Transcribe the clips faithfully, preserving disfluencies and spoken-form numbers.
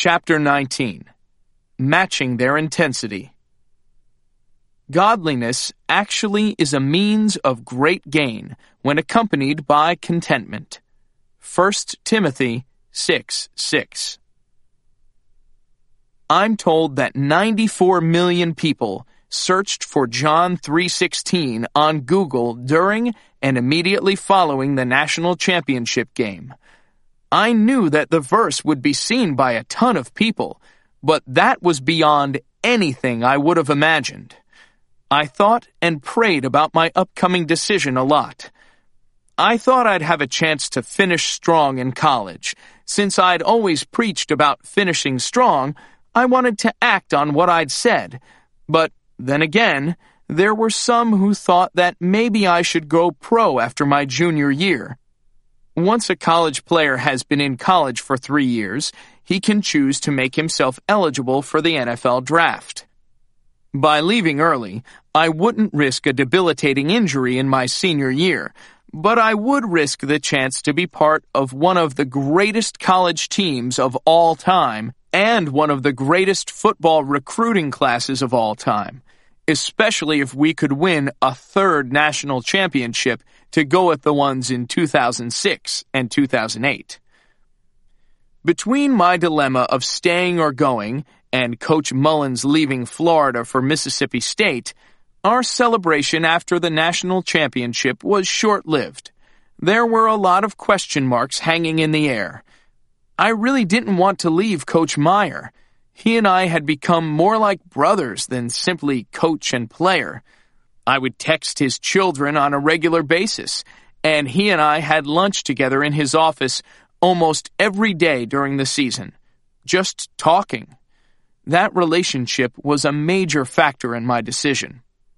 Chapter nineteen. Matching their intensity. Godliness actually is a means of great gain when accompanied by contentment. First Timothy six six. I'm told that ninety-four million people searched for John three sixteen on Google during and immediately following the national championship game. I knew that the verse would be seen by a ton of people, but that was beyond anything I would have imagined. I thought and prayed about my upcoming decision a lot. I thought I'd have a chance to finish strong in college. Since I'd always preached about finishing strong, I wanted to act on what I'd said. But then again, there were some who thought that maybe I should go pro after my junior year. Once a college player has been in college for three years, he can choose to make himself eligible for the N F L draft. By leaving early, I wouldn't risk a debilitating injury in my senior year, but I would risk the chance to be part of one of the greatest college teams of all time and one of the greatest football recruiting classes of all time, especially if we could win a third national championship to go with the ones in two thousand six and two thousand eight. Between my dilemma of staying or going and Coach Mullins leaving Florida for Mississippi State, our celebration after the national championship was short-lived. There were a lot of question marks hanging in the air. I really didn't want to leave Coach Meyer. He and I had become more like brothers than simply coach and player. I would text his children on a regular basis, and he and I had lunch together in his office almost every day during the season, just talking. That relationship was a major factor in my decision.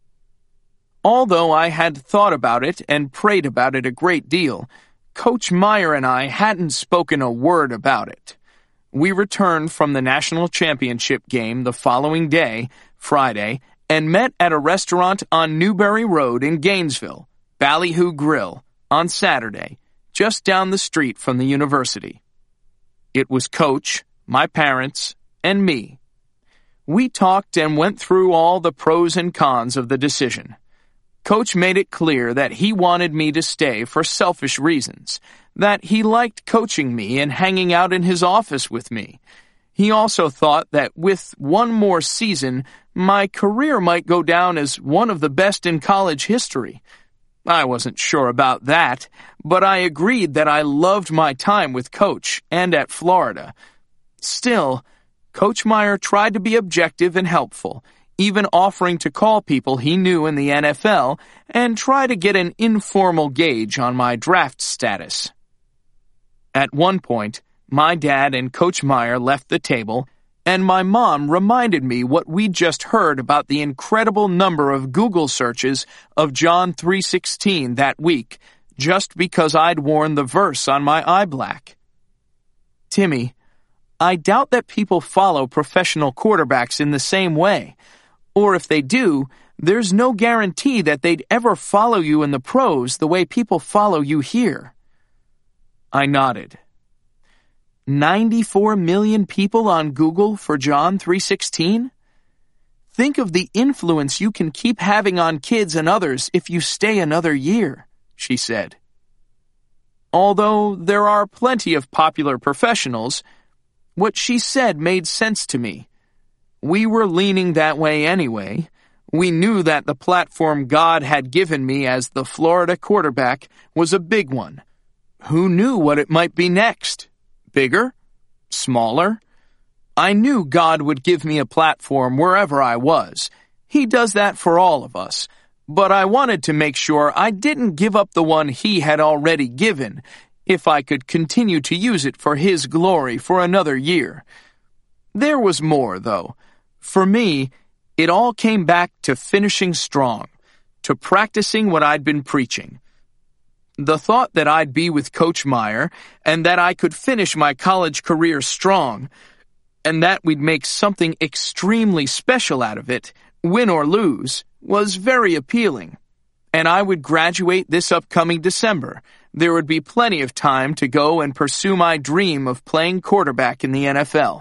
Although I had thought about it and prayed about it a great deal, Coach Meyer and I hadn't spoken a word about it. We returned from the national championship game the following day, Friday, and met at a restaurant on Newberry Road in Gainesville, Ballyhoo Grill, on Saturday, just down the street from the university. It was Coach, my parents, and me. We talked and went through all the pros and cons of the decision. Coach made it clear that he wanted me to stay for selfish reasons, that he liked coaching me and hanging out in his office with me. He also thought that with one more season, my career might go down as one of the best in college history. I wasn't sure about that, but I agreed that I loved my time with Coach and at Florida. Still, Coach Meyer tried to be objective and helpful, even offering to call people he knew in the N F L and try to get an informal gauge on my draft status. At one point, my dad and Coach Meyer left the table, and my mom reminded me what we'd just heard about the incredible number of Google searches of John three sixteen that week, just because I'd worn the verse on my eye black. Timmy, I doubt that people follow professional quarterbacks in the same way. Or if they do, there's no guarantee that they'd ever follow you in the pros the way people follow you here. I nodded. ninety-four million people on Google for John three sixteen? Think of the influence you can keep having on kids and others if you stay another year, she said. Although there are plenty of popular professionals, what she said made sense to me. We were leaning that way anyway. We knew that the platform God had given me as the Florida quarterback was a big one. Who knew what it might be next? Bigger? Smaller? I knew God would give me a platform wherever I was. He does that for all of us. But I wanted to make sure I didn't give up the one He had already given, if I could continue to use it for His glory for another year. There was more, though. For me, it all came back to finishing strong, to practicing what I'd been preaching. The thought that I'd be with Coach Meyer and that I could finish my college career strong, and that we'd make something extremely special out of it, win or lose, was very appealing. And I would graduate this upcoming December. There would be plenty of time to go and pursue my dream of playing quarterback in the N F L.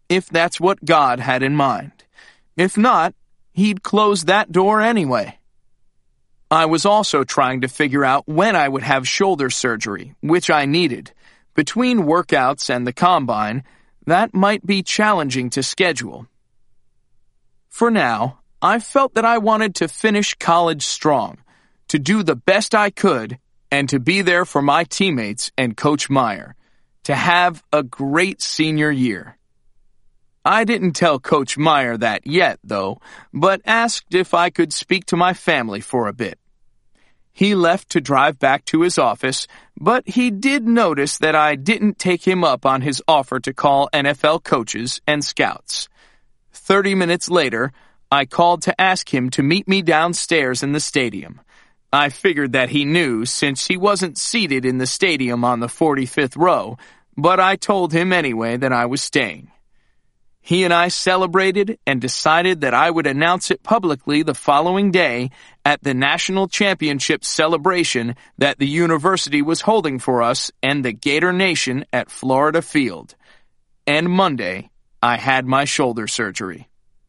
if that's what God had in mind. If not, he'd close that door anyway. I was also trying to figure out when I would have shoulder surgery, which I needed. Between workouts and the combine, that might be challenging to schedule. For now, I felt that I wanted to finish college strong, to do the best I could, and to be there for my teammates and Coach Meyer, to have a great senior year. I didn't tell Coach Meyer that yet, though, but asked if I could speak to my family for a bit. He left to drive back to his office, but he did notice that I didn't take him up on his offer to call N F L coaches and scouts. Thirty minutes later, I called to ask him to meet me downstairs in the stadium. I figured that he knew since he wasn't seated in the stadium on the forty-fifth row, but I told him anyway that I was staying. He and I celebrated and decided that I would announce it publicly the following day at the national championship celebration that the university was holding for us and the Gator Nation at Florida Field. And Monday, I had my shoulder surgery.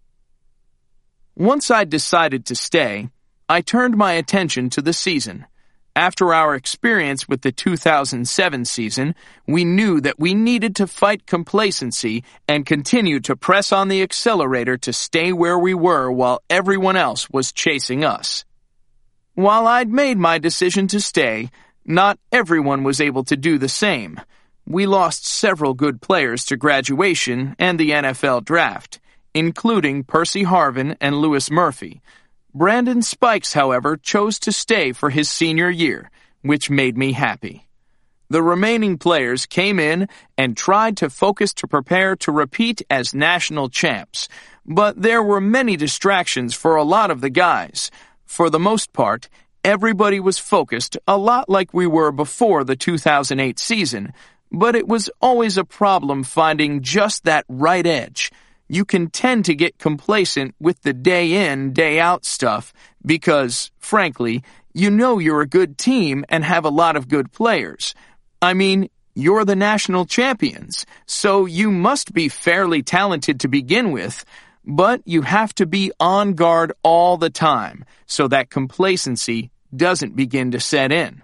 Once I'd decided to stay, I turned my attention to the season. After our experience with the two thousand seven season, we knew that we needed to fight complacency and continue to press on the accelerator to stay where we were while everyone else was chasing us. While I'd made my decision to stay, not everyone was able to do the same. We lost several good players to graduation and the N F L draft, including Percy Harvin and Louis Murphy. Brandon Spikes, however, chose to stay for his senior year, which made me happy. The remaining players came in and tried to focus to prepare to repeat as national champs, but there were many distractions for a lot of the guys. For the most part, everybody was focused a lot like we were before the two thousand eight season, but it was always a problem finding just that right edge. You can tend to get complacent with the day-in, day-out stuff because, frankly, you know you're a good team and have a lot of good players. I mean, you're the national champions, so you must be fairly talented to begin with, but you have to be on guard all the time so that complacency doesn't begin to set in.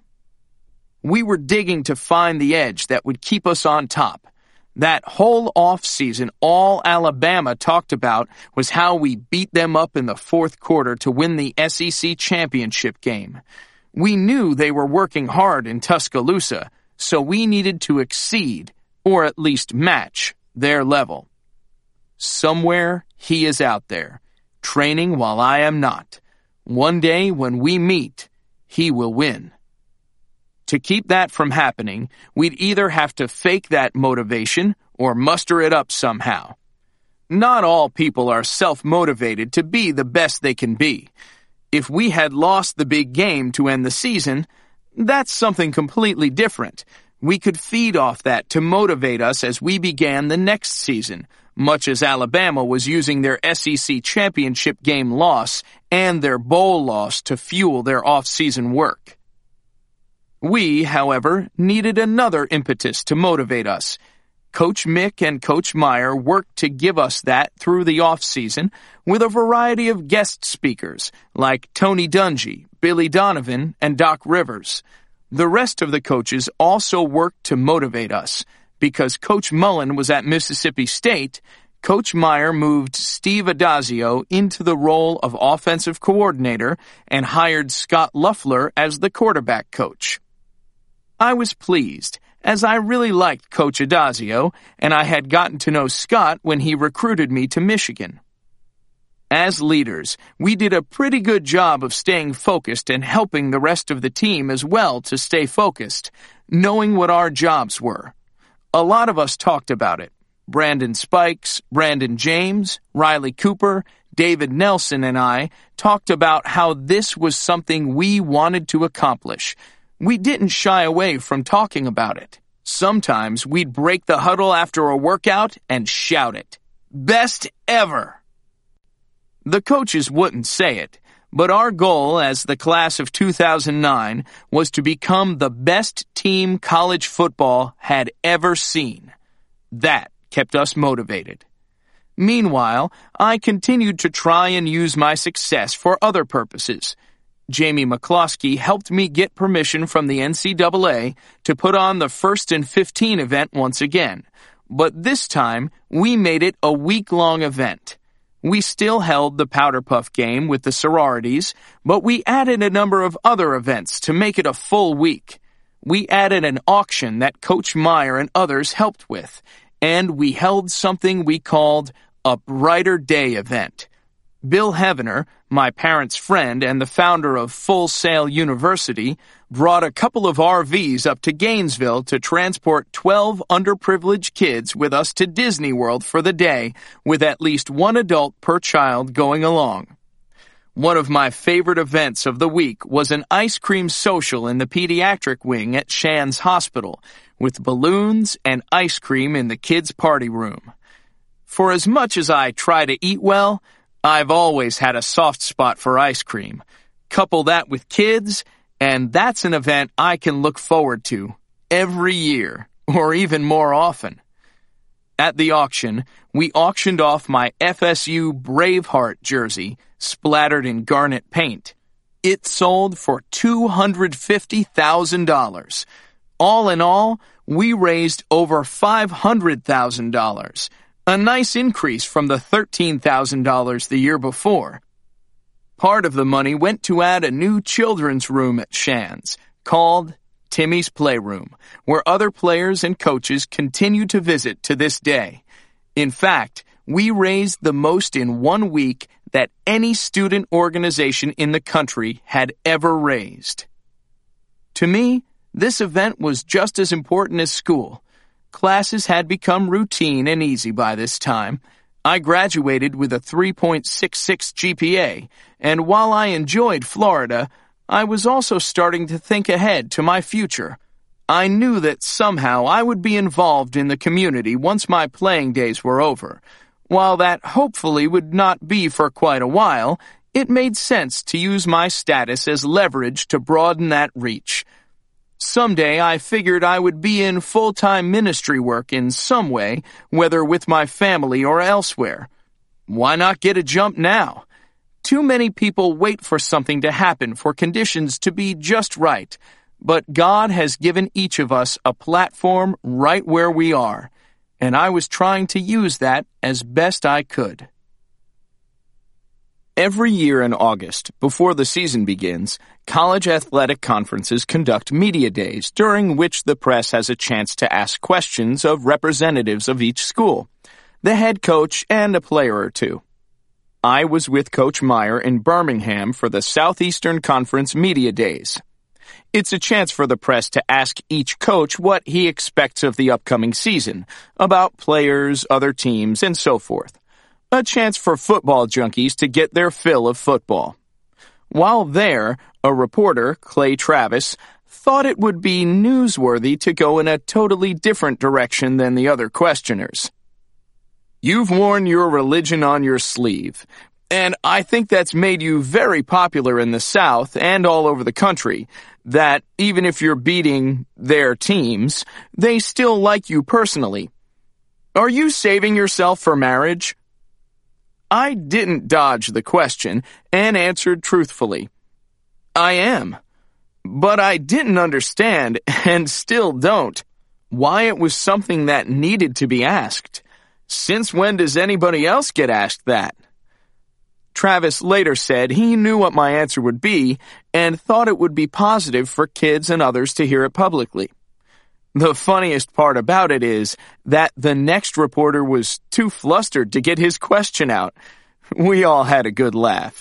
We were digging to find the edge that would keep us on top. That whole off-season, all Alabama talked about was how we beat them up in the fourth quarter to win the S E C championship game. We knew they were working hard in Tuscaloosa, so we needed to exceed, or at least match, their level. Somewhere he is out there, training while I am not. One day when we meet, he will win. To keep that from happening, we'd either have to fake that motivation or muster it up somehow. Not all people are self-motivated to be the best they can be. If we had lost the big game to end the season, that's something completely different. We could feed off that to motivate us as we began the next season, much as Alabama was using their S E C championship game loss and their bowl loss to fuel their off-season work. We, however, needed another impetus to motivate us. Coach Mick and Coach Meyer worked to give us that through the off-season with a variety of guest speakers like Tony Dungy, Billy Donovan, and Doc Rivers. The rest of the coaches also worked to motivate us. Because Coach Mullen was at Mississippi State, Coach Meyer moved Steve Adazio into the role of offensive coordinator and hired Scott Luffler as the quarterback coach. I was pleased, as I really liked Coach Adazio, and I had gotten to know Scott when he recruited me to Michigan. As leaders, we did a pretty good job of staying focused and helping the rest of the team as well to stay focused, knowing what our jobs were. A lot of us talked about it. Brandon Spikes, Brandon James, Riley Cooper, David Nelson, and I talked about how this was something we wanted to accomplish. We didn't shy away from talking about it. Sometimes we'd break the huddle after a workout and shout it. Best ever! The coaches wouldn't say it, but our goal as the class of two thousand nine was to become the best team college football had ever seen. That kept us motivated. Meanwhile, I continued to try and use my success for other purposes. Jamie McCloskey helped me get permission from the N C double A to put on the First and fifteen event once again, but this time we made it a week-long event. We still held the Powder Puff game with the sororities, but we added a number of other events to make it a full week. We added an auction that Coach Meyer and others helped with, and we held something we called a Brighter Day event. Bill Heavener, my parents' friend and the founder of Full Sail University, brought a couple of R Vs up to Gainesville to transport twelve underprivileged kids with us to Disney World for the day, with at least one adult per child going along. One of my favorite events of the week was an ice cream social in the pediatric wing at Shands Hospital, with balloons and ice cream in the kids' party room. For as much as I try to eat well, I've always had a soft spot for ice cream. Couple that with kids, and that's an event I can look forward to every year, or even more often. At the auction, we auctioned off my F S U Braveheart jersey, splattered in garnet paint. It sold for two hundred fifty thousand dollars. All in all, we raised over five hundred thousand dollars. A nice increase from the thirteen thousand dollars the year before. Part of the money went to add a new children's room at Shands, called Timmy's Playroom, where other players and coaches continue to visit to this day. In fact, we raised the most in one week that any student organization in the country had ever raised. To me, this event was just as important as school. Classes had become routine and easy by this time. I graduated with a three point six six G P A, and while I enjoyed Florida, I was also starting to think ahead to my future. I knew that somehow I would be involved in the community once my playing days were over. While that hopefully would not be for quite a while, it made sense to use my status as leverage to broaden that reach. Someday I figured I would be in full-time ministry work in some way, whether with my family or elsewhere. Why not get a jump now? Too many people wait for something to happen for conditions to be just right, but God has given each of us a platform right where we are, and I was trying to use that as best I could. Every year in August, before the season begins, college athletic conferences conduct media days during which the press has a chance to ask questions of representatives of each school, the head coach, and a player or two. I was with Coach Meyer in Birmingham for the Southeastern Conference Media Days. It's a chance for the press to ask each coach what he expects of the upcoming season, about players, other teams, and so forth. A chance for football junkies to get their fill of football. While there, a reporter, Clay Travis, thought it would be newsworthy to go in a totally different direction than the other questioners. You've worn your religion on your sleeve, and I think that's made you very popular in the South and all over the country, that even if you're beating their teams, they still like you personally. Are you saving yourself for marriage? I didn't dodge the question and answered truthfully. I am. But I didn't understand, and still don't, why it was something that needed to be asked. Since when does anybody else get asked that? Travis later said he knew what my answer would be and thought it would be positive for kids and others to hear it publicly. The funniest part about it is that the next reporter was too flustered to get his question out. We all had a good laugh.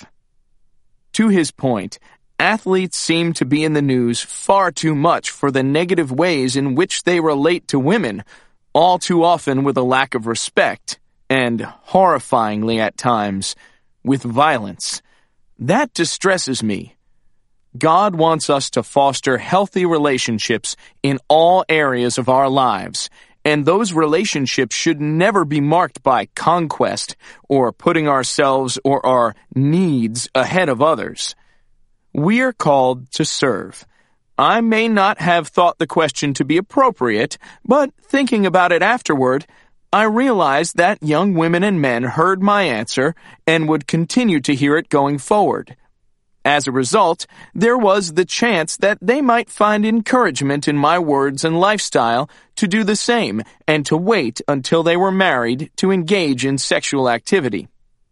To his point, athletes seem to be in the news far too much for the negative ways in which they relate to women, all too often with a lack of respect, and, horrifyingly at times, with violence. That distresses me. God wants us to foster healthy relationships in all areas of our lives, and those relationships should never be marked by conquest or putting ourselves or our needs ahead of others. We are called to serve. I may not have thought the question to be appropriate, but thinking about it afterward, I realized that young women and men heard my answer and would continue to hear it going forward. As a result, there was the chance that they might find encouragement in my words and lifestyle to do the same and to wait until they were married to engage in sexual activity.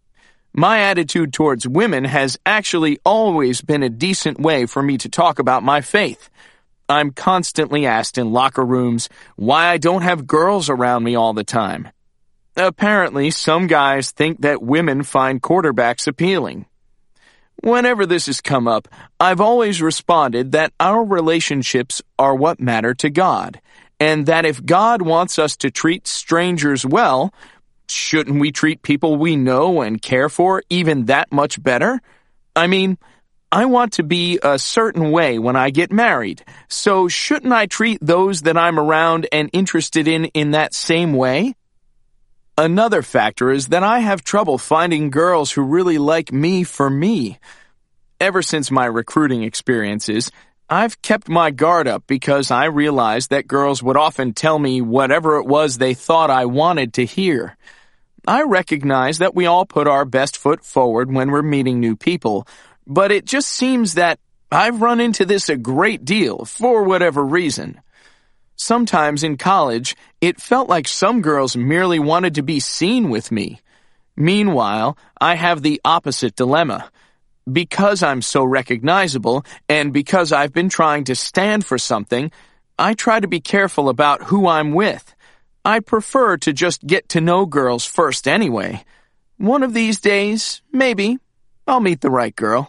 My attitude towards women has actually always been a decent way for me to talk about my faith. I'm constantly asked in locker rooms why I don't have girls around me all the time. Apparently, some guys think that women find quarterbacks appealing. Whenever this has come up, I've always responded that our relationships are what matter to God, and that if God wants us to treat strangers well, shouldn't we treat people we know and care for even that much better? I mean, I want to be a certain way when I get married, so shouldn't I treat those that I'm around and interested in in that same way? Another factor is that I have trouble finding girls who really like me for me. Ever since my recruiting experiences, I've kept my guard up because I realized that girls would often tell me whatever it was they thought I wanted to hear. I recognize that we all put our best foot forward when we're meeting new people, but it just seems that I've run into this a great deal for whatever reason. Sometimes in college, it felt like some girls merely wanted to be seen with me. Meanwhile, I have the opposite dilemma. Because I'm so recognizable, and because I've been trying to stand for something, I try to be careful about who I'm with. I prefer to just get to know girls first anyway. One of these days, maybe, I'll meet the right girl.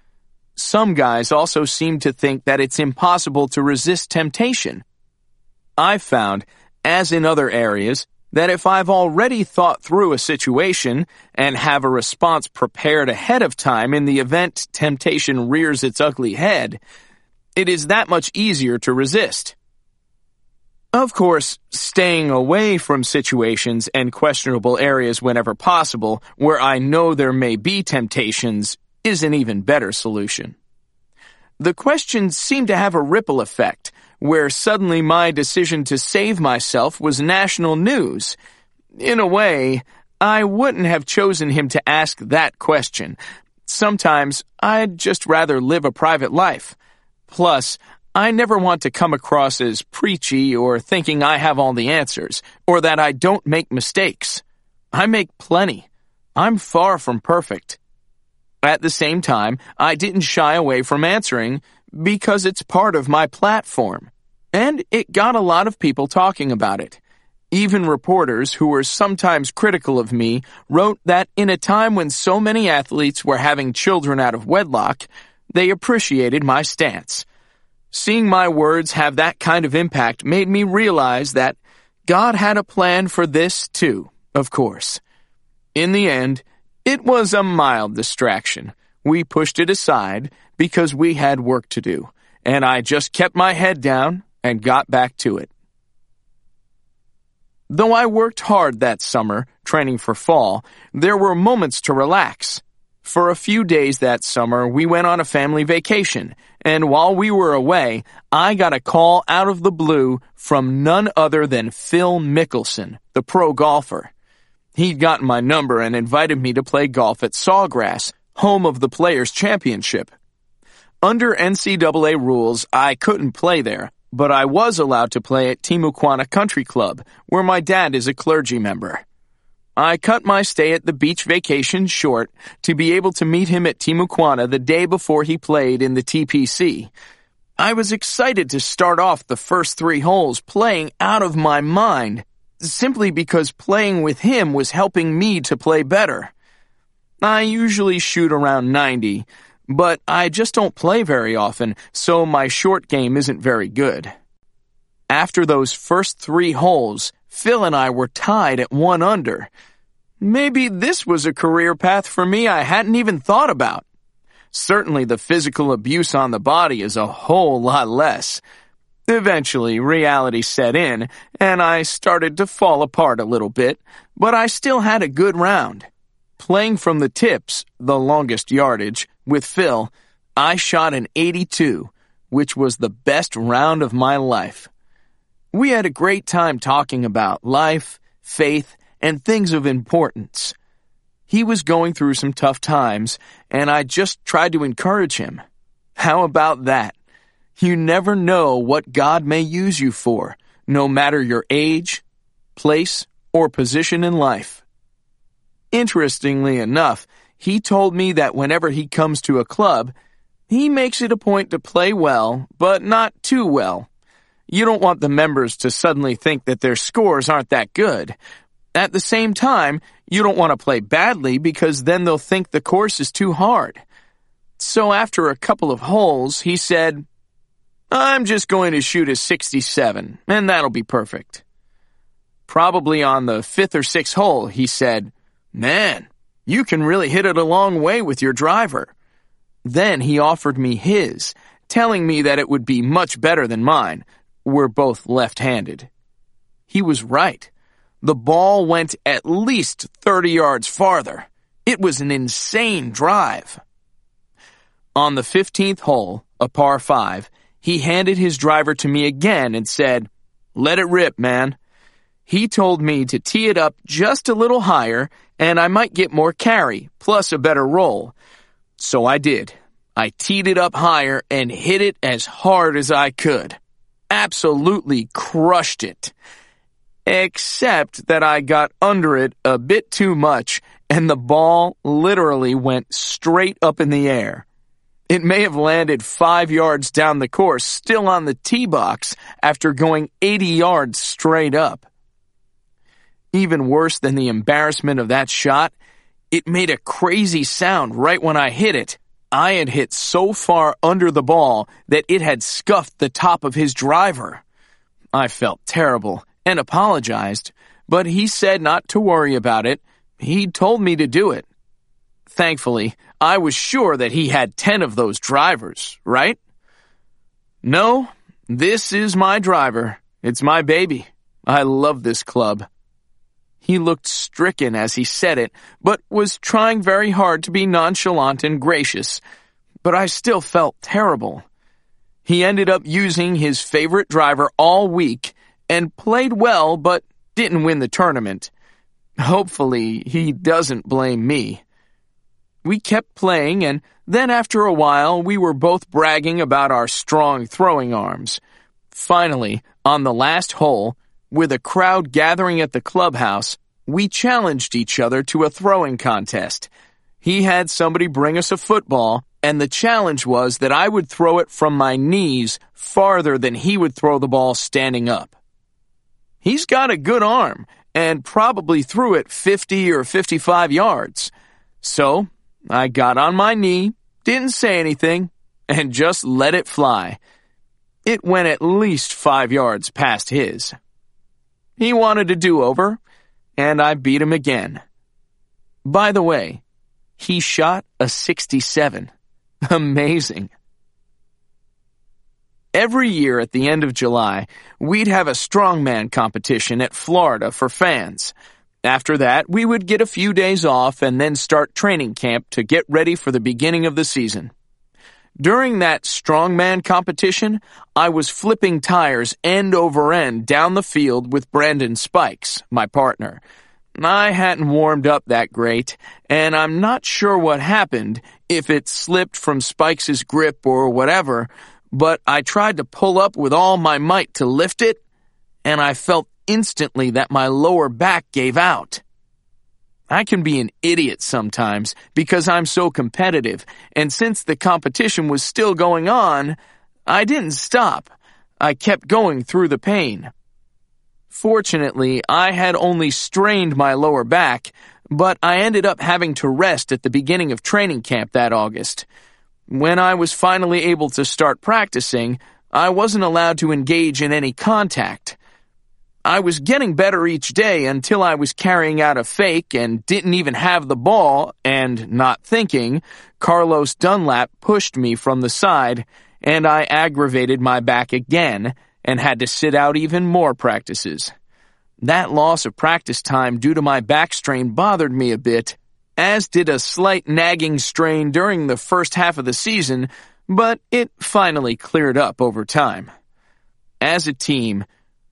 Some guys also seem to think that it's impossible to resist temptation. I've found, as in other areas, that if I've already thought through a situation and have a response prepared ahead of time in the event temptation rears its ugly head, it is that much easier to resist. Of course, staying away from situations and questionable areas whenever possible where I know there may be temptations is an even better solution. The questions seem to have a ripple effect, where suddenly my decision to save myself was national news. In a way, I wouldn't have chosen him to ask that question. Sometimes I'd just rather live a private life. Plus, I never want to come across as preachy or thinking I have all the answers, or that I don't make mistakes. I make plenty. I'm far from perfect. At the same time, I didn't shy away from answering because it's part of my platform. And it got a lot of people talking about it. Even reporters who were sometimes critical of me wrote that in a time when so many athletes were having children out of wedlock, they appreciated my stance. Seeing my words have that kind of impact made me realize that God had a plan for this too, of course. In the end, it was a mild distraction. We pushed it aside because we had work to do, and I just kept my head down and got back to it. Though I worked hard that summer, training for fall, there were moments to relax. For a few days that summer, we went on a family vacation, and while we were away, I got a call out of the blue from none other than Phil Mickelson, the pro golfer. He'd gotten my number and invited me to play golf at Sawgrass, home of the Players' Championship. Under N C double A rules, I couldn't play there, but I was allowed to play at Timuquana Country Club, where my dad is a clergy member. I cut my stay at the beach vacation short to be able to meet him at Timuquana the day before he played in the T P C. I was excited to start off the first three holes playing out of my mind, simply because playing with him was helping me to play better. I usually shoot around ninety, but I just don't play very often, so my short game isn't very good. After those first three holes, Phil and I were tied at one under. Maybe this was a career path for me I hadn't even thought about. Certainly the physical abuse on the body is a whole lot less. Eventually, reality set in, and I started to fall apart a little bit, but I still had a good round. Playing from the tips, the longest yardage, with Phil, I shot an eighty-two, which was the best round of my life. We had a great time talking about life, faith, and things of importance. He was going through some tough times, and I just tried to encourage him. How about that? You never know what God may use you for, no matter your age, place, or position in life. Interestingly enough, he told me that whenever he comes to a club, he makes it a point to play well, but not too well. You don't want the members to suddenly think that their scores aren't that good. At the same time, you don't want to play badly because then they'll think the course is too hard. So after a couple of holes, he said, "I'm just going to shoot a sixty-seven, and that'll be perfect." Probably on the fifth or sixth hole, he said, "Man, you can really hit it a long way with your driver." Then he offered me his, telling me that it would be much better than mine. We're both left-handed. He was right. The ball went at least thirty yards farther. It was an insane drive. On the fifteenth hole, a par five, he handed his driver to me again and said, "Let it rip, man." He told me to tee it up just a little higher and I might get more carry, plus a better roll. So I did. I teed it up higher and hit it as hard as I could. Absolutely crushed it. Except that I got under it a bit too much and the ball literally went straight up in the air. It may have landed five yards down the course, still on the tee box, after going eighty yards straight up. Even worse than the embarrassment of that shot, it made a crazy sound right when I hit it. I had hit so far under the ball that it had scuffed the top of his driver. I felt terrible and apologized, but he said not to worry about it. He told me to do it. Thankfully, I was sure that he had ten of those drivers, right? No, this is my driver. It's my baby. I love this club. He looked stricken as he said it, but was trying very hard to be nonchalant and gracious. But I still felt terrible. He ended up using his favorite driver all week and played well, but didn't win the tournament. Hopefully, he doesn't blame me. We kept playing, and then after a while, we were both bragging about our strong throwing arms. Finally, on the last hole, with a crowd gathering at the clubhouse, we challenged each other to a throwing contest. He had somebody bring us a football, and the challenge was that I would throw it from my knees farther than he would throw the ball standing up. He's got a good arm, and probably threw it fifty or fifty-five yards. So, I got on my knee, didn't say anything, and just let it fly. It went at least five yards past his. He wanted a do-over, and I beat him again. By the way, he shot a sixty-seven. Amazing. Every year at the end of July, we'd have a strongman competition at Florida for fans. After that, we would get a few days off and then start training camp to get ready for the beginning of the season. During that strongman competition, I was flipping tires end over end down the field with Brandon Spikes, my partner. I hadn't warmed up that great, and I'm not sure what happened, if it slipped from Spikes' grip or whatever, but I tried to pull up with all my might to lift it, and I felt instantly that my lower back gave out. I can be an idiot sometimes because I'm so competitive, and since the competition was still going on, I didn't stop. I kept going through the pain. Fortunately, I had only strained my lower back, but I ended up having to rest at the beginning of training camp that August. When I was finally able to start practicing, I wasn't allowed to engage in any contact. I was getting better each day until I was carrying out a fake and didn't even have the ball, and, not thinking, Carlos Dunlap pushed me from the side, and I aggravated my back again and had to sit out even more practices. That loss of practice time due to my back strain bothered me a bit, as did a slight nagging strain during the first half of the season, but it finally cleared up over time. As a team,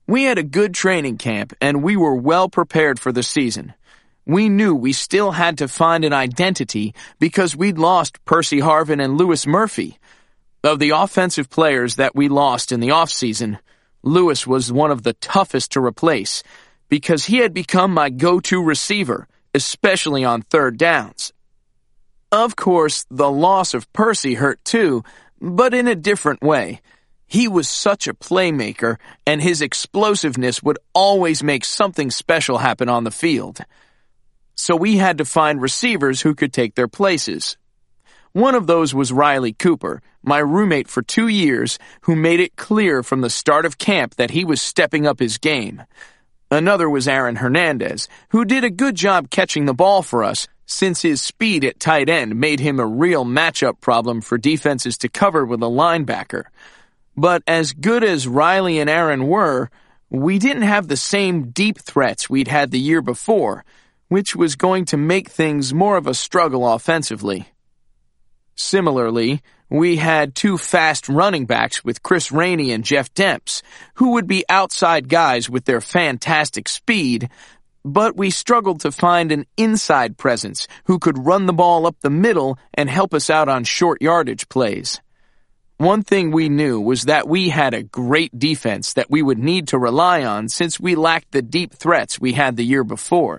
We had a good training camp, and we were well prepared for the season. We knew we still had to find an identity because we'd lost Percy Harvin and Louis Murphy. Of the offensive players that we lost in the offseason, Louis was one of the toughest to replace because he had become my go-to receiver, especially on third downs. Of course, the loss of Percy hurt too, but in a different way. He was such a playmaker, and his explosiveness would always make something special happen on the field. So we had to find receivers who could take their places. One of those was Riley Cooper, my roommate for two years, who made it clear from the start of camp that he was stepping up his game. Another was Aaron Hernandez, who did a good job catching the ball for us, since his speed at tight end made him a real matchup problem for defenses to cover with a linebacker. But as good as Riley and Aaron were, we didn't have the same deep threats we'd had the year before, which was going to make things more of a struggle offensively. Similarly, we had two fast running backs with Chris Rainey and Jeff Demps, who would be outside guys with their fantastic speed, but we struggled to find an inside presence who could run the ball up the middle and help us out on short yardage plays. One thing we knew was that we had a great defense that we would need to rely on since we lacked the deep threats we had the year before.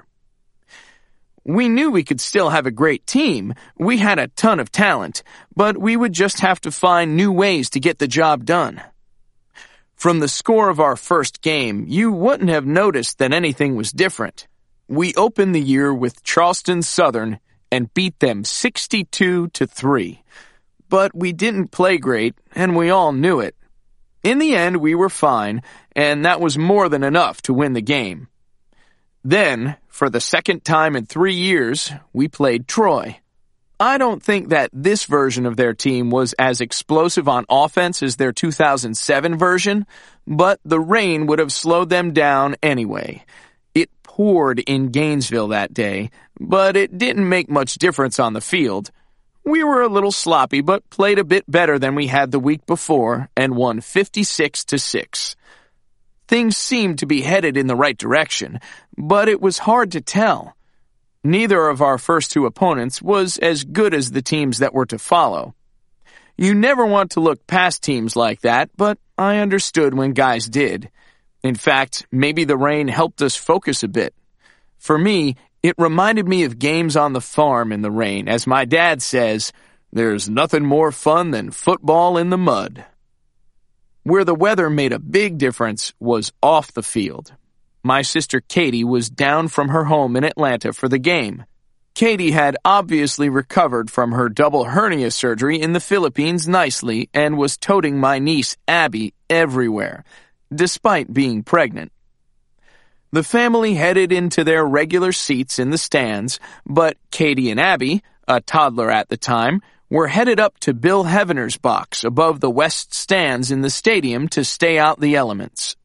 We knew we could still have a great team. We had a ton of talent, but we would just have to find new ways to get the job done. From the score of our first game, you wouldn't have noticed that anything was different. We opened the year with Charleston Southern and beat them sixty-two to three. But we didn't play great, and we all knew it. In the end, we were fine, and that was more than enough to win the game. Then, for the second time in three years, we played Troy. I don't think that this version of their team was as explosive on offense as their two thousand seven version, but the rain would have slowed them down anyway. It poured in Gainesville that day, but it didn't make much difference on the field. We were a little sloppy, but played a bit better than we had the week before and won fifty-six to six. Things seemed to be headed in the right direction, but it was hard to tell. Neither of our first two opponents was as good as the teams that were to follow. You never want to look past teams like that, but I understood when guys did. In fact, maybe the rain helped us focus a bit. For me, it reminded me of games on the farm in the rain. As my dad says, there's nothing more fun than football in the mud. Where the weather made a big difference was off the field. My sister Katie was down from her home in Atlanta for the game. Katie had obviously recovered from her double hernia surgery in the Philippines nicely and was toting my niece Abby everywhere, despite being pregnant. The family headed into their regular seats in the stands, but Katie and Abby, a toddler at the time, were headed up to Bill Heavener's box above the west stands in the stadium to stay out the elements.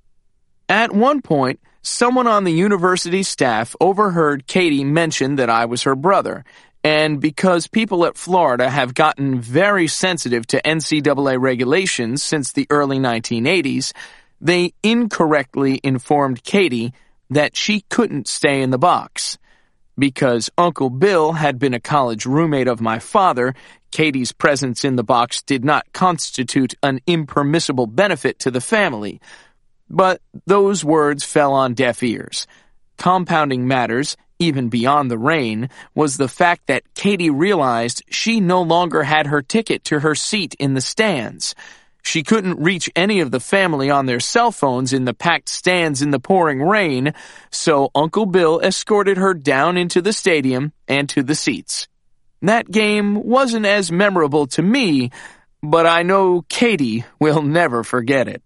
At one point, someone on the university staff overheard Katie mention that I was her brother, and because people at Florida have gotten very sensitive to N C double A regulations since the early nineteen eighties, they incorrectly informed Katie that she couldn't stay in the box. Because Uncle Bill had been a college roommate of my father, Katie's presence in the box did not constitute an impermissible benefit to the family. But those words fell on deaf ears. Compounding matters, even beyond the rain, was the fact that Katie realized she no longer had her ticket to her seat in the stands. She couldn't reach any of the family on their cell phones in the packed stands in the pouring rain, so Uncle Bill escorted her down into the stadium and to the seats. That game wasn't as memorable to me, but I know Katie will never forget it.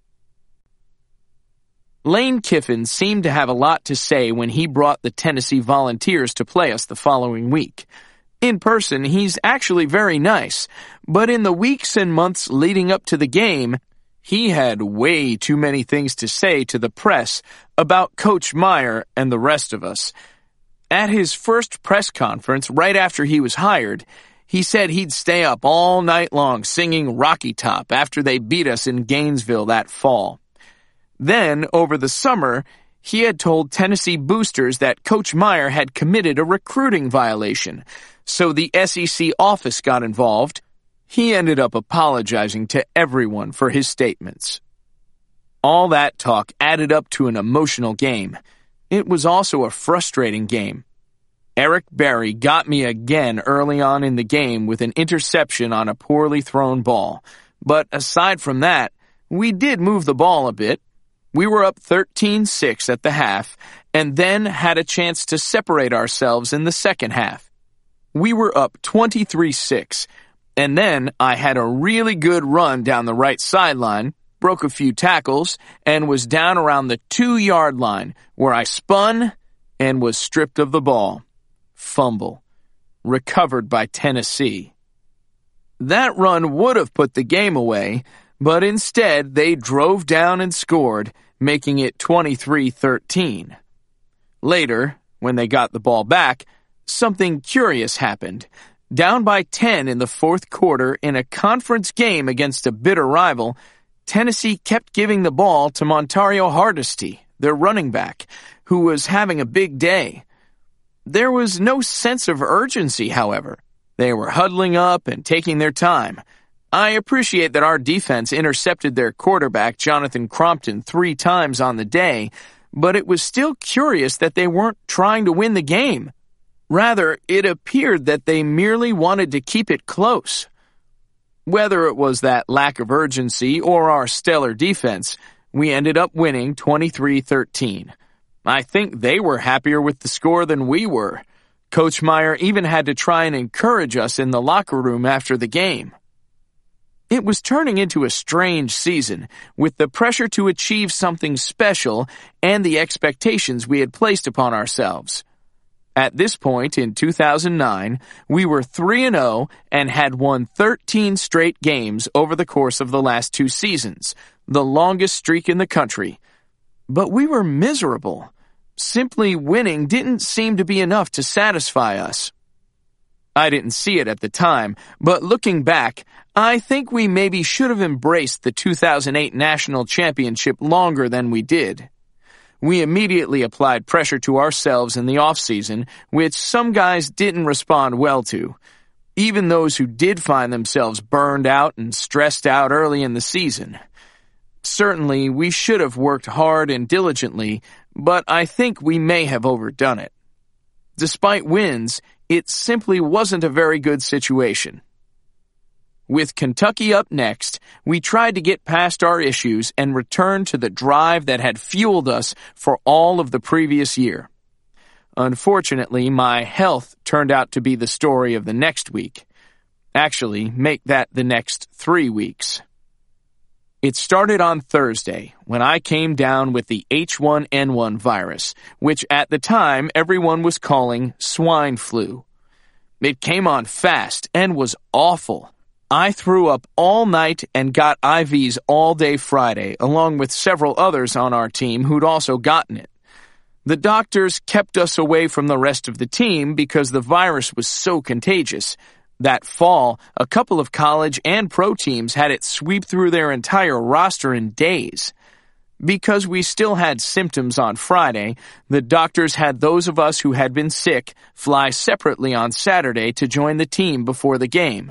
Lane Kiffin seemed to have a lot to say when he brought the Tennessee Volunteers to play us the following week. In person, he's actually very nice, but in the weeks and months leading up to the game, he had way too many things to say to the press about Coach Meyer and the rest of us. At his first press conference right after he was hired, he said he'd stay up all night long singing Rocky Top after they beat us in Gainesville that fall. Then, over the summer, he had told Tennessee boosters that Coach Meyer had committed a recruiting violation, so the S E C office got involved. He ended up apologizing to everyone for his statements. All that talk added up to an emotional game. It was also a frustrating game. Eric Berry got me again early on in the game with an interception on a poorly thrown ball. But aside from that, we did move the ball a bit. We were up thirteen six at the half, and then had a chance to separate ourselves in the second half. We were up twenty-three six, and then I had a really good run down the right sideline, broke a few tackles, and was down around the two-yard line, where I spun and was stripped of the ball. Fumble. Recovered by Tennessee. That run would have put the game away, but instead they drove down and scored, making it twenty-three thirteen. Later, when they got the ball back, something curious happened. Down by ten in the fourth quarter in a conference game against a bitter rival, Tennessee kept giving the ball to Montario Hardesty, their running back, who was having a big day. There was no sense of urgency, however. They were huddling up and taking their time. I appreciate that our defense intercepted their quarterback, Jonathan Crompton, three times on the day, but it was still curious that they weren't trying to win the game. Rather, it appeared that they merely wanted to keep it close. Whether it was that lack of urgency or our stellar defense, we ended up winning twenty-three thirteen. I think they were happier with the score than we were. Coach Meyer even had to try and encourage us in the locker room after the game. It was turning into a strange season, with the pressure to achieve something special and the expectations we had placed upon ourselves. At this point in two thousand nine, we were three and oh and had won thirteen straight games over the course of the last two seasons, the longest streak in the country. But we were miserable. Simply winning didn't seem to be enough to satisfy us. I didn't see it at the time, but looking back, I think we maybe should have embraced the two thousand eight national championship longer than we did. We immediately applied pressure to ourselves in the offseason, which some guys didn't respond well to. Even those who did find themselves burned out and stressed out early in the season. Certainly, we should have worked hard and diligently, but I think we may have overdone it. Despite wins, it simply wasn't a very good situation. With Kentucky up next, we tried to get past our issues and return to the drive that had fueled us for all of the previous year. Unfortunately, my health turned out to be the story of the next week. Actually, make that the next three weeks. It started on Thursday, when I came down with the H one N one virus, which at the time everyone was calling swine flu. It came on fast and was awful. I threw up all night and got I Vs all day Friday, along with several others on our team who'd also gotten it. The doctors kept us away from the rest of the team because the virus was so contagious. That fall, a couple of college and pro teams had it sweep through their entire roster in days. Because we still had symptoms on Friday, the doctors had those of us who had been sick fly separately on Saturday to join the team before the game.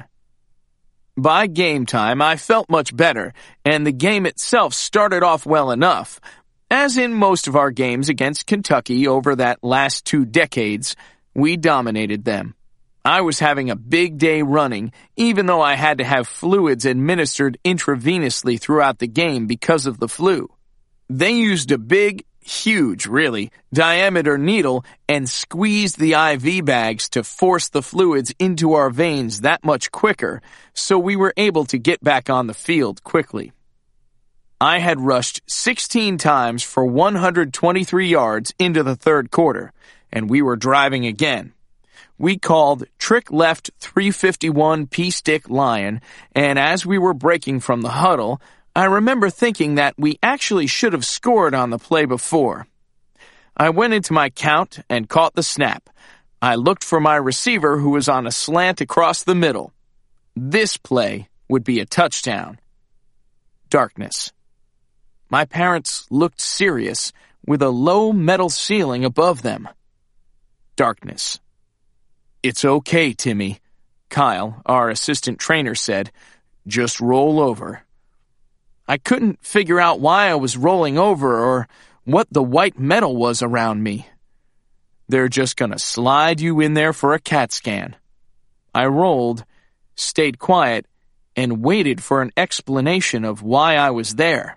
By game time, I felt much better, and the game itself started off well enough. As in most of our games against Kentucky over that last two decades, we dominated them. I was having a big day running, even though I had to have fluids administered intravenously throughout the game because of the flu. They used a big, huge, really, diameter needle and squeezed the I V bags to force the fluids into our veins that much quicker, so we were able to get back on the field quickly. I had rushed sixteen times for one hundred twenty-three yards into the third quarter, and we were driving again. We called Trick Left three fifty-one P-Stick Lion, and as we were breaking from the huddle, I remember thinking that we actually should have scored on the play before. I went into my count and caught the snap. I looked for my receiver who was on a slant across the middle. This play would be a touchdown. Darkness. My parents looked serious, with a low metal ceiling above them. Darkness. "It's okay, Timmy," Kyle, our assistant trainer, said. "Just roll over." I couldn't figure out why I was rolling over or what the white metal was around me. "They're just gonna slide you in there for a CAT scan." I rolled, stayed quiet, and waited for an explanation of why I was there.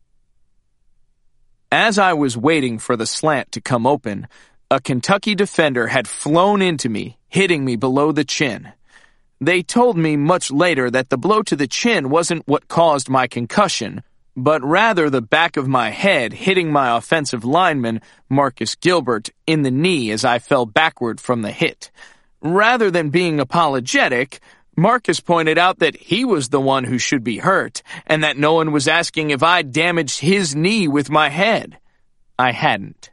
As I was waiting for the slant to come open, a Kentucky defender had flown into me, hitting me below the chin. They told me much later that the blow to the chin wasn't what caused my concussion, but rather the back of my head hitting my offensive lineman, Marcus Gilbert, in the knee as I fell backward from the hit. Rather than being apologetic, Marcus pointed out that he was the one who should be hurt, and that no one was asking if I damaged his knee with my head. I hadn't.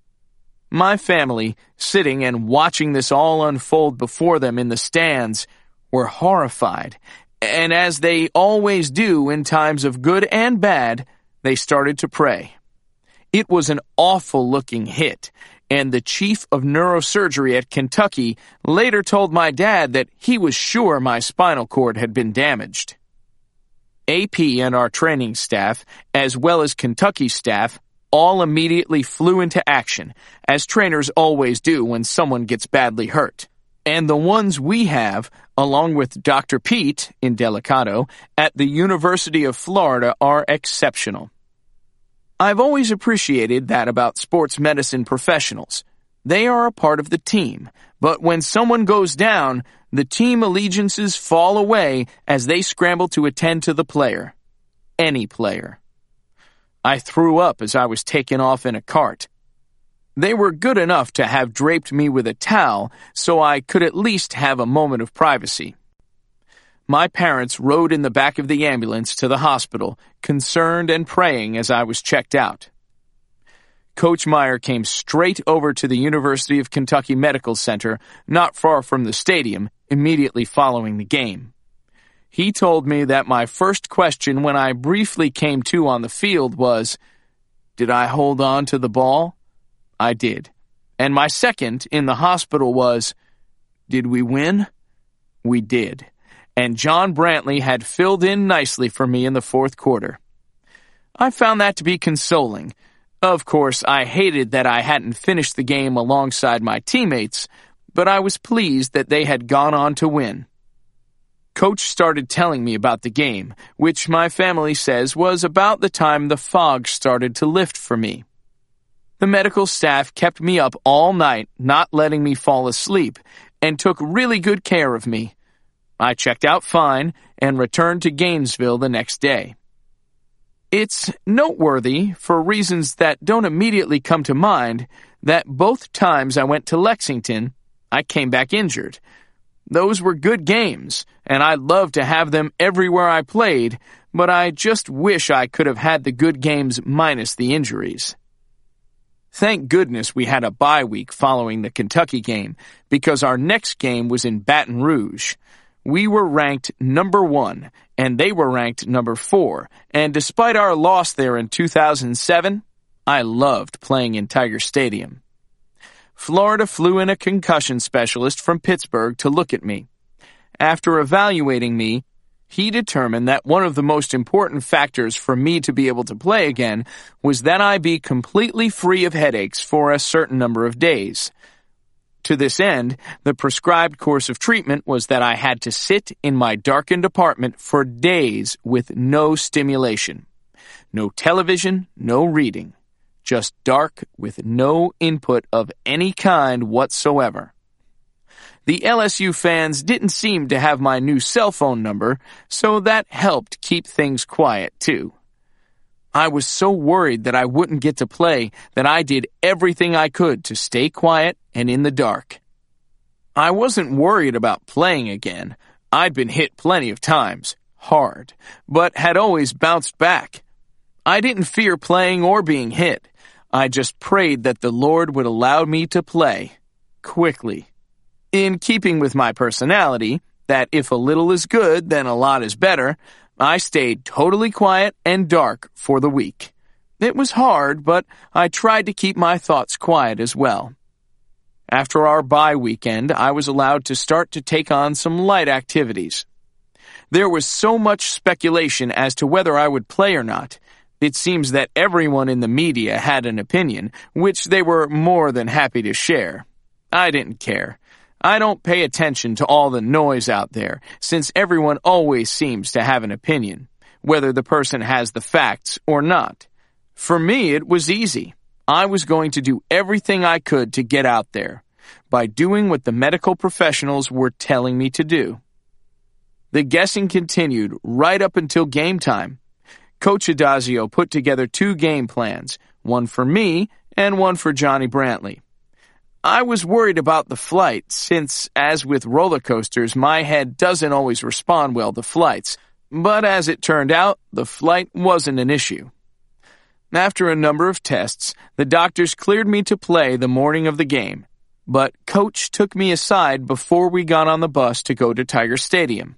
My family, sitting and watching this all unfold before them in the stands, were horrified, and as they always do in times of good and bad, they started to pray. It was an awful-looking hit, and the chief of neurosurgery at Kentucky later told my dad that he was sure my spinal cord had been damaged. A P and our training staff, as well as Kentucky staff, all immediately flew into action, as trainers always do when someone gets badly hurt. And the ones we have, along with Doctor Pete in Delicado, at the University of Florida are exceptional. I've always appreciated that about sports medicine professionals. They are a part of the team, but when someone goes down, the team allegiances fall away as they scramble to attend to the player. Any player. I threw up as I was taken off in a cart. They were good enough to have draped me with a towel so I could at least have a moment of privacy. My parents rode in the back of the ambulance to the hospital, concerned and praying as I was checked out. Coach Meyer came straight over to the University of Kentucky Medical Center, not far from the stadium, immediately following the game. He told me that my first question when I briefly came to on the field was, "Did I hold on to the ball?" I did. And my second in the hospital was, "Did we win?" We did. And John Brantley had filled in nicely for me in the fourth quarter. I found that to be consoling. Of course, I hated that I hadn't finished the game alongside my teammates, but I was pleased that they had gone on to win. Coach started telling me about the game, which my family says was about the time the fog started to lift for me. The medical staff kept me up all night, not letting me fall asleep, and took really good care of me. I checked out fine and returned to Gainesville the next day. It's noteworthy, for reasons that don't immediately come to mind, that both times I went to Lexington, I came back injured. Those were good games, and I'd love to have them everywhere I played, but I just wish I could have had the good games minus the injuries. Thank goodness we had a bye week following the Kentucky game, because our next game was in Baton Rouge. We were ranked number one, and they were ranked number four, and despite our loss there in two thousand seven, I loved playing in Tiger Stadium. Florida flew in a concussion specialist from Pittsburgh to look at me. After evaluating me, he determined that one of the most important factors for me to be able to play again was that I be completely free of headaches for a certain number of days. To this end, the prescribed course of treatment was that I had to sit in my darkened apartment for days with no stimulation. No television, no reading. Just dark with no input of any kind whatsoever. The L S U fans didn't seem to have my new cell phone number, so that helped keep things quiet, too. I was so worried that I wouldn't get to play that I did everything I could to stay quiet and in the dark. I wasn't worried about playing again. I'd been hit plenty of times, hard, but had always bounced back. I didn't fear playing or being hit. I just prayed that the Lord would allow me to play, quickly. In keeping with my personality, that if a little is good, then a lot is better, I stayed totally quiet and dark for the week. It was hard, but I tried to keep my thoughts quiet as well. After our bye weekend, I was allowed to start to take on some light activities. There was so much speculation as to whether I would play or not. It seems that everyone in the media had an opinion, which they were more than happy to share. I didn't care. I don't pay attention to all the noise out there, since everyone always seems to have an opinion, whether the person has the facts or not. For me, it was easy. I was going to do everything I could to get out there, by doing what the medical professionals were telling me to do. The guessing continued right up until game time. Coach Adazio put together two game plans, one for me and one for Johnny Brantley. I was worried about the flight since, as with roller coasters, my head doesn't always respond well to flights, but as it turned out, the flight wasn't an issue. After a number of tests, the doctors cleared me to play the morning of the game, but Coach took me aside before we got on the bus to go to Tiger Stadium.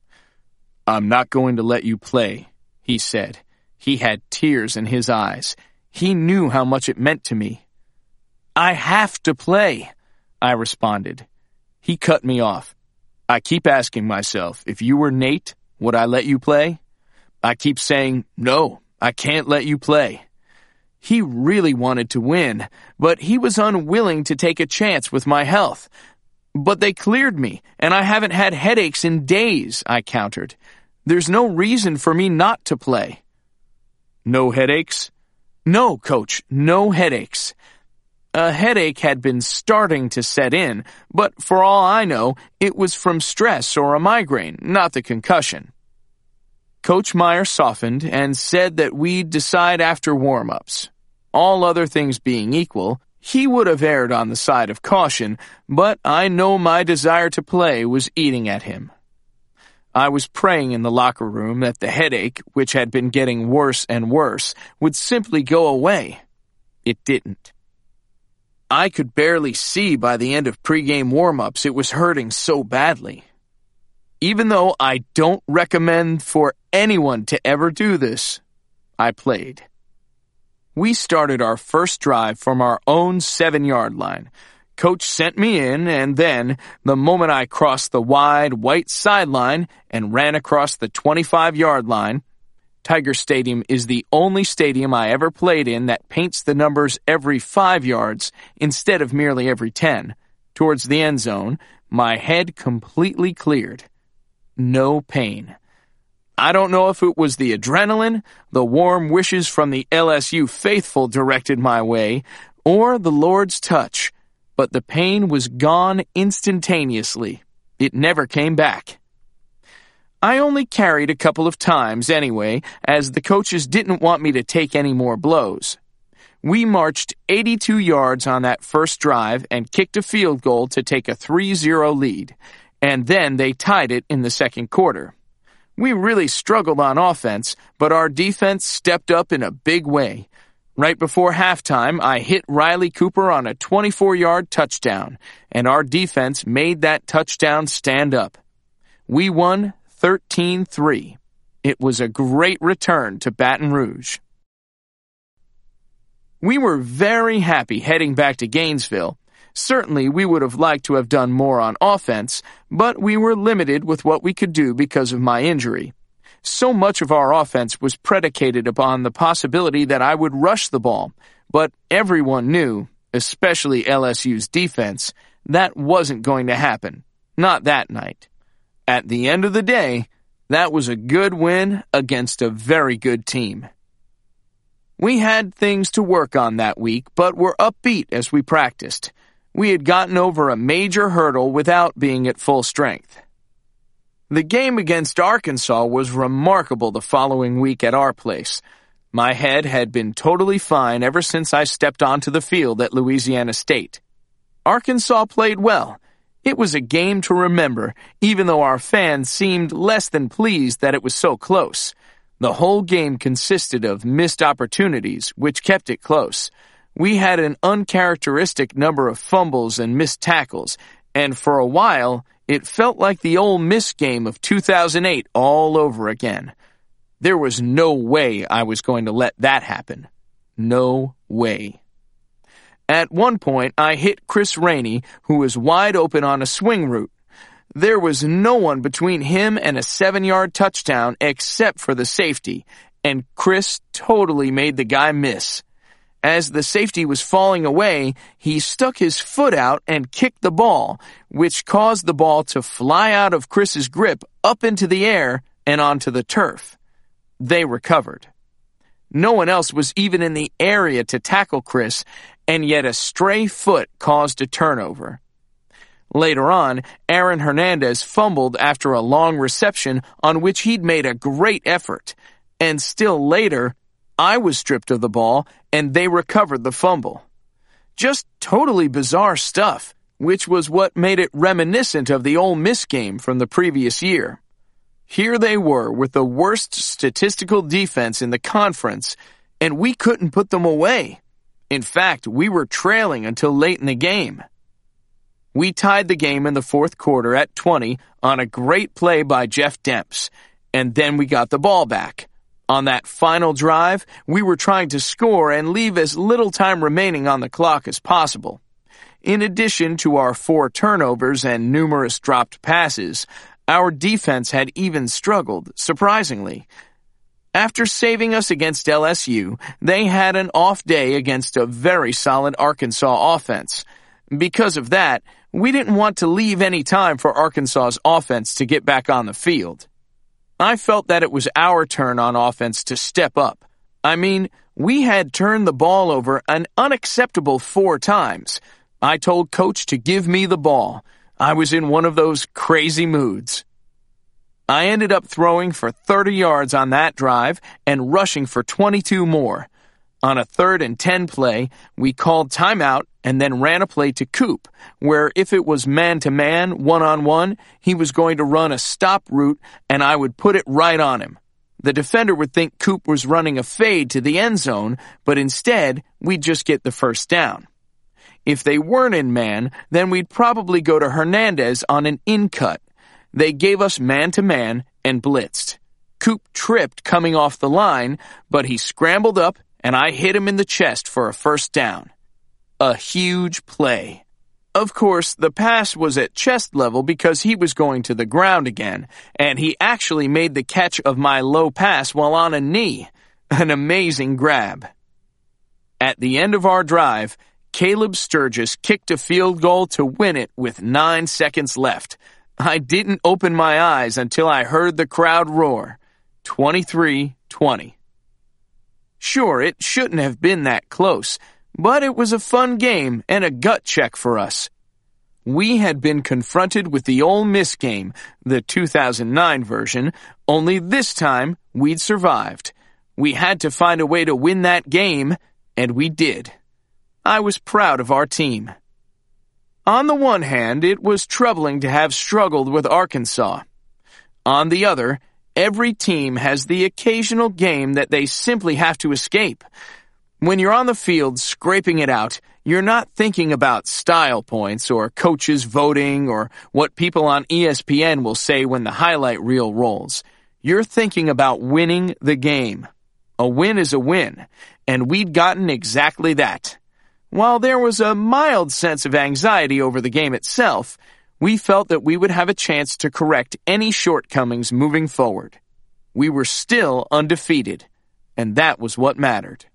"I'm not going to let you play," he said. He had tears in his eyes. He knew how much it meant to me. "I have to play," I responded. He cut me off. "I keep asking myself, if you were Nate, would I let you play? I keep saying, no, I can't let you play." He really wanted to win, but he was unwilling to take a chance with my health. "But they cleared me, and I haven't had headaches in days," I countered. "There's no reason for me not to play." "No headaches?" "No, Coach, no headaches." A headache had been starting to set in, but for all I know, it was from stress or a migraine, not the concussion. Coach Meyer softened and said that we'd decide after warm-ups. All other things being equal, he would have erred on the side of caution, but I know my desire to play was eating at him. I was praying in the locker room that the headache, which had been getting worse and worse, would simply go away. It didn't. I could barely see by the end of pregame warm-ups. It was hurting so badly. Even though I don't recommend for anyone to ever do this, I played. We started our first drive from our own seven-yard line. Coach sent me in, and then, the moment I crossed the wide white sideline and ran across the twenty-five-yard line, Tiger Stadium is the only stadium I ever played in that paints the numbers every five yards instead of merely every ten. Towards the end zone, my head completely cleared. No pain. I don't know if it was the adrenaline, the warm wishes from the L S U faithful directed my way, or the Lord's touch, but the pain was gone instantaneously. It never came back. I only carried a couple of times anyway, as the coaches didn't want me to take any more blows. We marched eighty-two yards on that first drive and kicked a field goal to take a three zero lead, and then they tied it in the second quarter. We really struggled on offense, but our defense stepped up in a big way. Right before halftime, I hit Riley Cooper on a twenty-four-yard touchdown, and our defense made that touchdown stand up. We won thirteen three. It was a great return to Baton Rouge. We were very happy heading back to Gainesville. Certainly, we would have liked to have done more on offense, but we were limited with what we could do because of my injury. So much of our offense was predicated upon the possibility that I would rush the ball, but everyone knew, especially L S U's defense, that wasn't going to happen. Not that night. At the end of the day, that was a good win against a very good team. We had things to work on that week, but were upbeat as we practiced. We had gotten over a major hurdle without being at full strength. The game against Arkansas was remarkable the following week at our place. My head had been totally fine ever since I stepped onto the field at Louisiana State. Arkansas played well. It was a game to remember, even though our fans seemed less than pleased that it was so close. The whole game consisted of missed opportunities, which kept it close. We had an uncharacteristic number of fumbles and missed tackles, and for a while, it felt like the Ole Miss game of two thousand eight all over again. There was no way I was going to let that happen. No way. At one point, I hit Chris Rainey, who was wide open on a swing route. There was no one between him and a seven-yard touchdown except for the safety, and Chris totally made the guy miss. As the safety was falling away, he stuck his foot out and kicked the ball, which caused the ball to fly out of Chris's grip up into the air and onto the turf. They recovered. No one else was even in the area to tackle Chris, and yet a stray foot caused a turnover. Later on, Aaron Hernandez fumbled after a long reception on which he'd made a great effort, and still later, I was stripped of the ball and they recovered the fumble. Just totally bizarre stuff, which was what made it reminiscent of the Ole Miss game from the previous year. Here they were with the worst statistical defense in the conference, and we couldn't put them away. In fact, we were trailing until late in the game. We tied the game in the fourth quarter at twenty on a great play by Jeff Demps, and then we got the ball back. On that final drive, we were trying to score and leave as little time remaining on the clock as possible. In addition to our four turnovers and numerous dropped passes, our defense had even struggled, surprisingly. After saving us against L S U, they had an off day against a very solid Arkansas offense. Because of that, we didn't want to leave any time for Arkansas's offense to get back on the field. I felt that it was our turn on offense to step up. I mean, we had turned the ball over an unacceptable four times. I told Coach to give me the ball. I was in one of those crazy moods. I ended up throwing for thirty yards on that drive and rushing for twenty-two more. On a third and ten play, we called timeout and then ran a play to Coop, where if it was man-to-man, one-on-one, he was going to run a stop route and I would put it right on him. The defender would think Coop was running a fade to the end zone, but instead, we'd just get the first down. If they weren't in man, then we'd probably go to Hernandez on an in-cut. They gave us man-to-man and blitzed. Coop tripped coming off the line, but he scrambled up and I hit him in the chest for a first down. A huge play. Of course, the pass was at chest level because he was going to the ground again, and he actually made the catch of my low pass while on a knee. An amazing grab. At the end of our drive, Caleb Sturgis kicked a field goal to win it with nine seconds left. I didn't open my eyes until I heard the crowd roar. twenty-three twenty. Sure, it shouldn't have been that close, but it was a fun game and a gut check for us. We had been confronted with the Ole Miss game, the two thousand nine version, only this time we'd survived. We had to find a way to win that game, and we did. I was proud of our team. On the one hand, it was troubling to have struggled with Arkansas. On the other, every team has the occasional game that they simply have to escape. When you're on the field scraping it out, you're not thinking about style points or coaches voting or what people on E S P N will say when the highlight reel rolls. You're thinking about winning the game. A win is a win, and we'd gotten exactly that. While there was a mild sense of anxiety over the game itself, we felt that we would have a chance to correct any shortcomings moving forward. We were still undefeated, and that was what mattered.